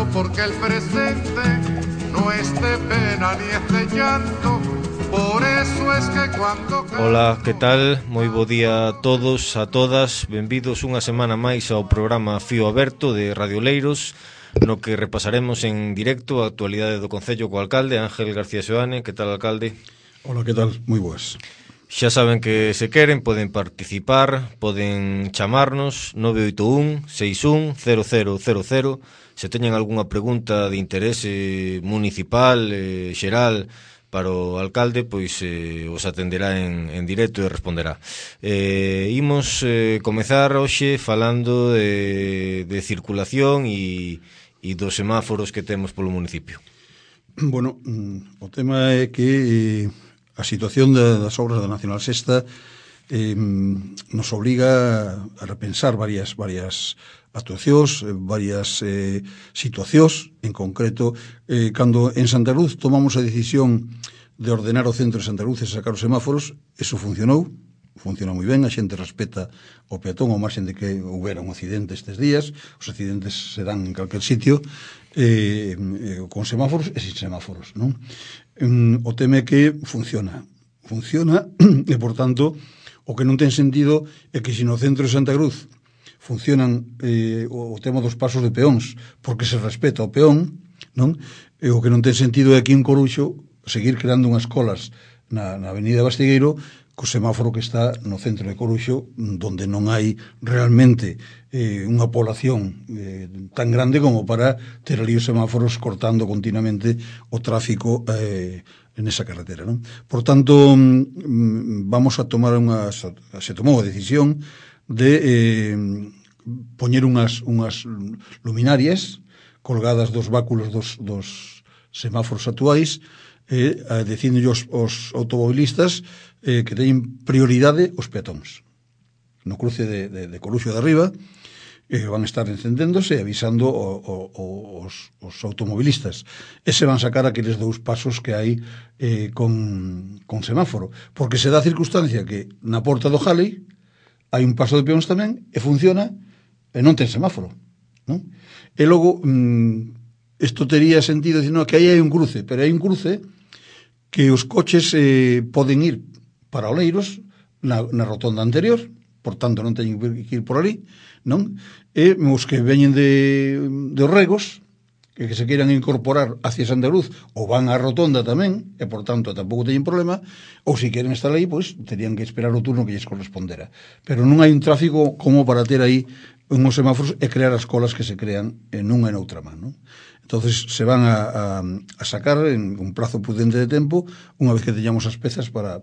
porque el presente no es de pena ni es de llanto. Por eso es que cuando... Ola, que tal? Moi bo día a todos, a todas. Benvidos unha semana máis ao programa Fío Aberto de Radio Leiros, no que repasaremos en directo a actualidade do Concello co alcalde Ángel García Xoane. Que tal, alcalde? Ola, que tal? Moi boas. Xa saben que se queren poden participar, poden chamarnos 981 61 0000. Se teñen algunha pregunta de interese municipal, xeral, para o alcalde, pois os atenderá en directo e responderá. Imos comezar hoxe falando de circulación e dos semáforos que temos polo municipio. Bueno, o tema é que a situación das obras da Nacional Sexta nos obriga a repensar varias actuacións, varias situacións. En concreto, cando en Santa Cruz tomamos a decisión de ordenar o centro de Santa Cruz e sacar os semáforos, eso funcionou, funciona moi ben, a xente respeta o peatón ao marxen de que houbera un accidente estes días. Os accidentes se dan en calquer sitio, con semáforos e sin semáforos, non? O tema é que funciona, e por tanto o que non ten sentido é que se no centro de Santa Cruz funcionan o tema dos pasos de peóns porque se respeta o peón, non? E o que non ten sentido é aquí en Coruxo seguir creando unhas colas na avenida Bastigueiro co semáforo que está no centro de Coruxo, donde non hai realmente unha población tan grande como para ter ali os semáforos cortando continuamente o tráfico en esa carretera, non? Por tanto, vamos a tomar se tomou a decisión de poñer unhas luminarias colgadas dos báculos dos semáforos actuais, dicindo aos automobilistas que teñen prioridade os peatóns. No cruce de Coruxo de Arriba van a estar encendéndose e avisando os automobilistas. E se van sacar aqueles dous pasos que hai con semáforo. Porque se dá a circunstancia que na porta do Jale hai un paso de peóns tamén e funciona e non ten semáforo, non? E logo isto tería sentido dicir, no, que aí hai un cruce, pero hai un cruce que os coches poden ir para Oleiros na rotonda anterior, por tanto non teñen que ir por ali, non? E os que veñen de Regos, que se queiran incorporar hacia Santa Cruz, ou van á rotonda tamén, e por tanto tampouco teñen problema, ou se queren estar aí, pois terían que esperar o turno que lles correspondera. Pero non hai un tráfico como para ter aí unhos semáforos e crear as colas que se crean en unha e noutra man, non? Entonces se van a sacar en un plazo prudente de tempo unha vez que teñamos as pezas para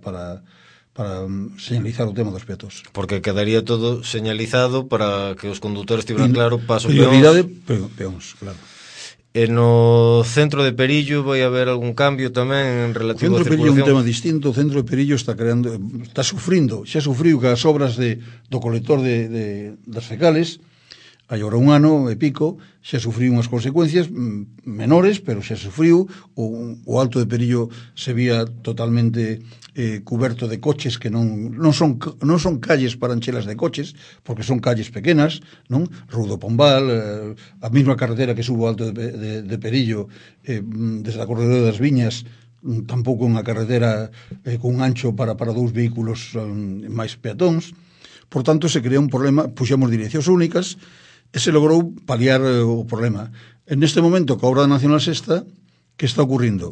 señalizar o tema dos peatóns. Porque quedaría todo señalizado para que os condutores tiveran claro paso prioridade peóns, claro. E no centro de Perillo vai haber algún cambio tamén en relativo a circulación? O centro de Perillo é un tema distinto. O centro de Perillo está sufrindo, xa sufriu que as obras do colector das fecales hai ora un ano e pico, xa sufriu unhas consecuencias menores, pero xa sufriu. O Alto de Perillo se vía totalmente cuberto de coches que non son calles para enchelas de coches, porque son calles pequenas, non? Rudo Pombal, a mesma carretera que subo ao Alto de Perillo desde a Corredora das Viñas, tampouco unha carretera con un ancho para dous vehículos máis peatóns. Por tanto, se crea un problema, puxemos direccións únicas e se logrou paliar o problema. En este momento, coa obra da Nacional Sexta, que está ocurrindo?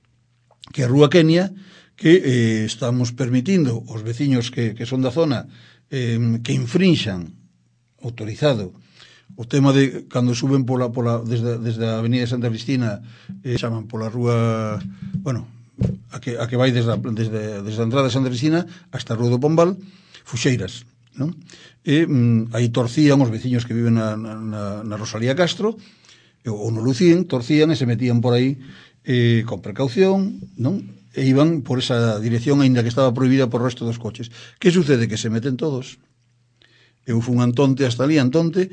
Que a Rúa Kenia, que estamos permitindo aos veciños que son da zona que infrinxan autorizado o tema de cando suben desde a avenida de Santa Cristina, chaman pola rúa, bueno, a que vai desde a entrada de Santa Cristina hasta a Rúa do Pombal, Fuxeiras, non? E aí torcían os veciños que viven na Rosalía Castro ou no Lucín, torcían e se metían por aí con precaución, non? E iban por esa dirección aínda que estaba prohibida por o resto dos coches. Que sucede? Que se meten todos. Eu fun antonte hasta ali, anteonte,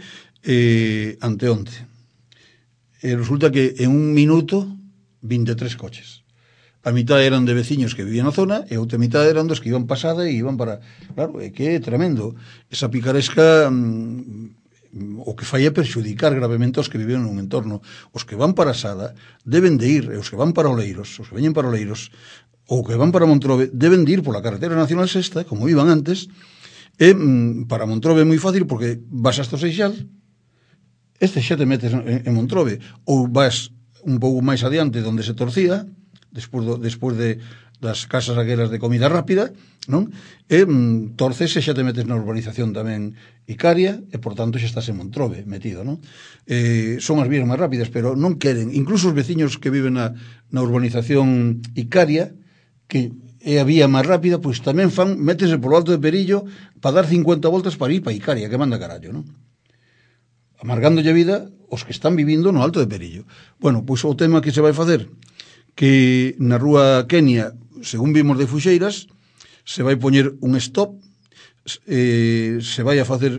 e resulta que en un minuto 23 coches. A mitad eran de veciños que vivían na zona e a outra mitad eran dos que iban pasada e iban para... Claro, é que é tremendo. Esa picaresca o que fai é perxudicar gravemente aos que viven nun entorno. Os que van para a Sada deben de ir, e os que van para Oleiros, os que veñen para Oleiros, ou que van para Montrove, deben de ir pola carretera nacional sexta, como iban antes, e para Montrove é moi fácil, porque vas hasta o Seixal, xa te metes en Montrove, ou vas un pouco máis adiante onde se torcía, despois das casas aquelas de comida rápida, non? E torces e xa te metes na urbanización tamén Icaria, e por tanto xa estás en Montrove metido, non? Son as vías máis rápidas, pero non queren, incluso os veciños que viven na urbanización Icaria, que é a vía máis rápida, pois tamén métese polo Alto de Perillo para dar 50 voltas para ir para Icaria, que manda carallo, non? Amargándolle a vida os que están vivindo no Alto de Perillo. Bueno, pois o tema que se vai facer, que na rúa Kenia, según vimos de Fuxeiras, se vai poñer un stop, se vai a facer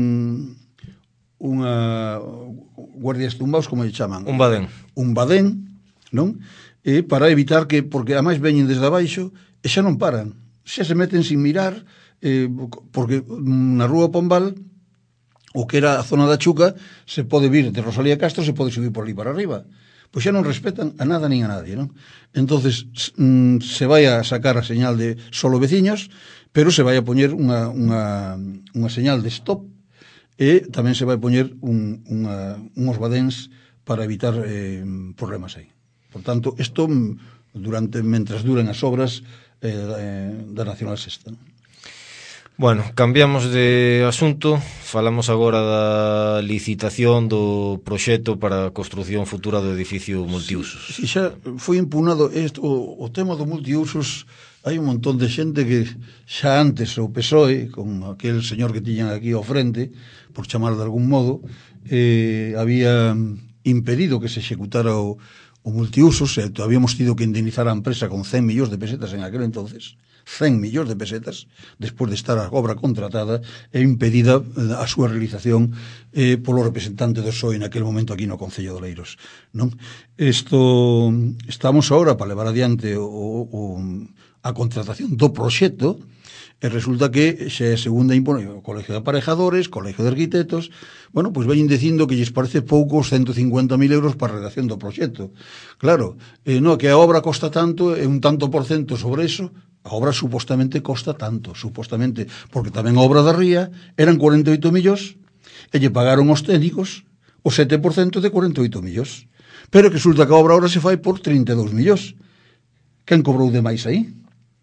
unha guardias tumbaos, como lle chaman? Un badén. Un badén, non? Para evitar que, porque a máis veñen desde abaixo e xa non paran, xa se meten sin mirar, porque na rúa Pombal, o que era a zona da Chuca, se pode vir de Rosalía Castro, se pode subir por ali para arriba. Pois xa non respetan a nada nin a nadie, non? Entonces se vai a sacar a señal de solo veciños, pero se vai a poñer unha señal de stop, e tamén se vai poñer unhos badéns para evitar problemas aí. Por tanto, isto mentras duren as obras da Nacional Sexta, non? Bueno, cambiamos de asunto, falamos agora da licitación do proxecto para a construción futura do edificio multiusos. Si xa foi impugnado o tema do multiusos, hai un montón de xente que xa antes o PSOE, con aquel señor que tiñan aquí ao frente, por chamar de algún modo, había impedido que se executara o multiusos, habíamos tido que indemnizar a empresa con 100 millóns de pesetas en aquel entonces, 100 millóns de pesetas, despois de estar a obra contratada e impedida a súa realización polo representante do PSOE naquele momento aquí no Concello de Oleiros, non? Estamos agora para levar adiante a contratación do proxecto, e resulta que xa é a segunda o Colegio de Aparejadores, Colegio de Arquitectos, bueno, pois veñen dicindo que lles parece pouco os 150.000 euros para a redacción do proxecto. Claro, no, que a obra costa tanto, e un tanto por cento sobre eso, a obra supostamente costa tanto, supostamente, porque tamén a obra da ría eran 48 millóns, e lle pagaron aos técnicos o 7% de 48 millóns. Pero que resulta que a obra ahora se fai por 32 millóns. Quen cobrou de máis aí?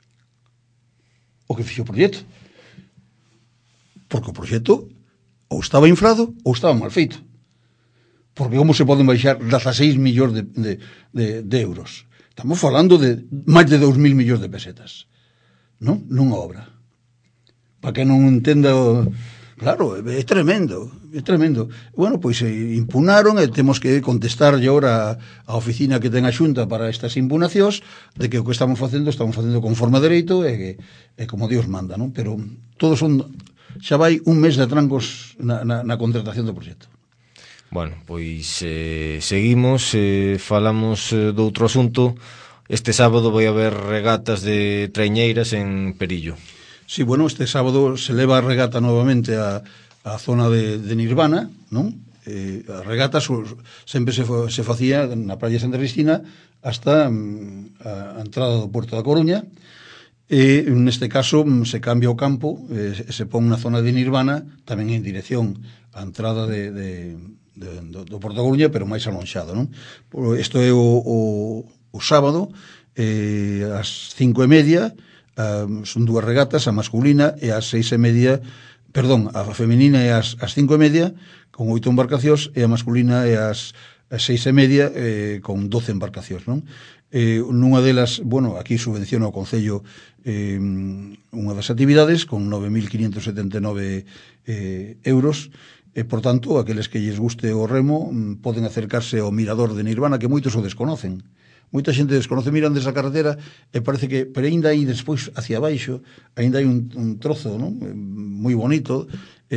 O que fixo o proxecto. Porque o proxecto ou estaba inflado ou estaba mal feito. Porque como se poden baixar 16 millóns de euros? Estamos falando de máis de 2.000 millóns de pesetas, non? Nunha obra. Para que non entenda claro, é tremendo, é tremendo. Bueno, pois impugnaron e temos que contestarlle agora a oficina que ten a Xunta para estas impugnacións de que o que estamos facendo conforme a dereito e como Dios manda, non? Pero todos xa vai un mes de atrancos na contratación do proxecto. Bueno, pois seguimos, falamos do outro asunto. Este sábado vai haber regatas de traiñeiras en Perillo. Sí, bueno, este sábado se leva a regata novamente a zona de Nirvana, non? A regata sempre se facía na praia de Santa Cristina hasta a entrada do Porto da Coruña, e neste caso se cambia o campo, se pon na zona de Nirvana, tamén en dirección á entrada do Porto da Coruña, pero máis alonxado, non? Isto é o sábado, ás 5:30, son dúas regatas, a masculina e ás 6:30, perdón, a feminina é ás 5:30 con 8 embarcacións e a masculina é ás 6:30 con 12 embarcacións, non? Nunha delas, bueno, aquí subvenciona o Concello unha das actividades con 9.579 euros, e, por tanto, aqueles que lles guste o remo poden acercarse ao mirador de Nirvana, que moitos o desconocen. Moita xente desconoce, miran desa carretera e parece que, pero ainda aí despois hacia baixo, ainda hai un trozo, non? Moi bonito,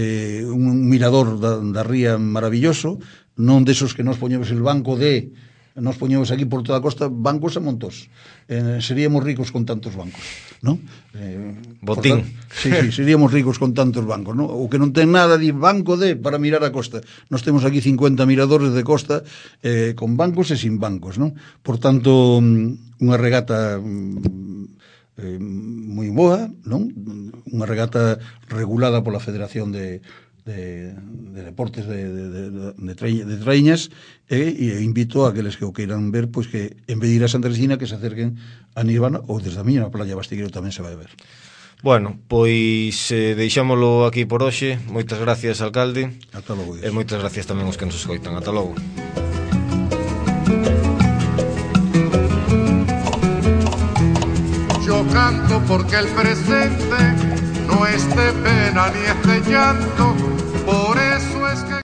un mirador da ría maravilloso, non desos que nos poñemos el banco de nos poñemos aquí por toda a costa bancos a montos. Seríamos ricos con tantos bancos, non? Botín. Sí, seríamos ricos con tantos bancos, non? O que non ten nada de banco para mirar a costa. Nos temos aquí 50 miradores de costa con bancos e sin bancos, non? Por tanto, unha regata moi boa, non? Unha regata regulada pola Federación de Deportes de Traíñas, e invito a aqueles que o queiran ver, pois que en vez de ir a Santa Cristina, que se acerquen a Nirvana, ou desde a miña na Playa Bastigueiro tamén se vai ver. Bueno, pois deixámolo aquí por hoxe. Moitas gracias, alcalde. Ata logo, E moitas gracias tamén aos que nos escoitan. Ata logo. Yo canto porque el presente no es de pena ni es de llanto,